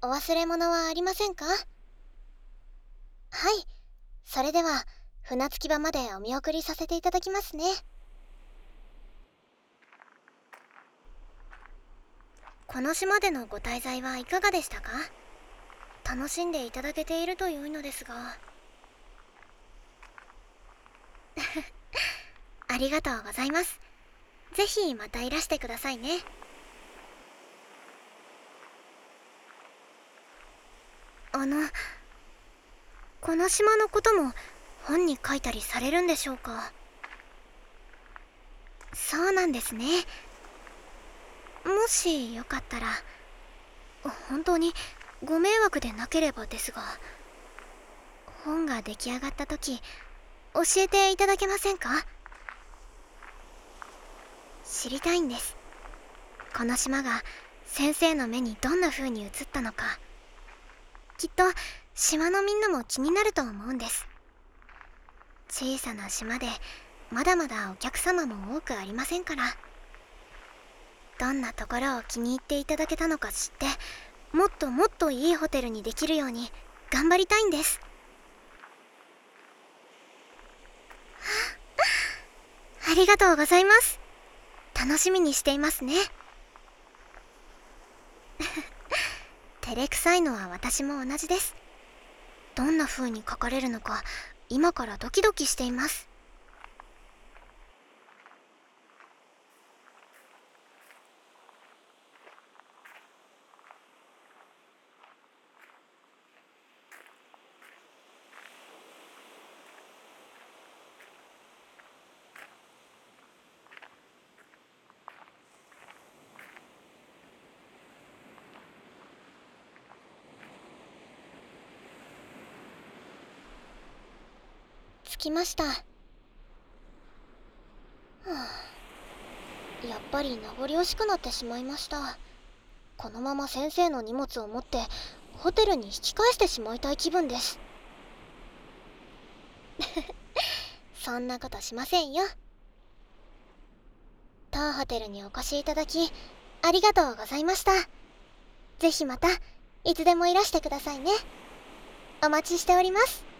お忘れ物はありませんか？はい、それでは船着き場までお見送りさせていただきますね。この島でのご滞在はいかがでしたか？楽しんでいただけていると良いのですが。ありがとうございます。ぜひまたいらしてくださいね。あの、この島のことも本に書いたりされるんでしょうか？そうなんですね。もしよかったら、本当にご迷惑でなければですが、本が出来上がった時教えていただけませんか？知りたいんです。この島が先生の目にどんな風に映ったのか。きっと島のみんなも気になると思うんです。小さな島でまだまだお客様も多くありませんから。どんなところを気に入っていただけたのか知って、もっともっといいホテルにできるように頑張りたいんです。ありがとうございます。楽しみにしていますね。照れくさいのは私も同じです。どんな風に書かれるのか今からドキドキしています。着きました。やっぱり名残惜しくなってしまいました。このまま先生の荷物を持ってホテルに引き返してしまいたい気分です。そんなことしませんよ。当ホテルにお越しいただきありがとうございました。ぜひまたいつでもいらしてくださいね。お待ちしております。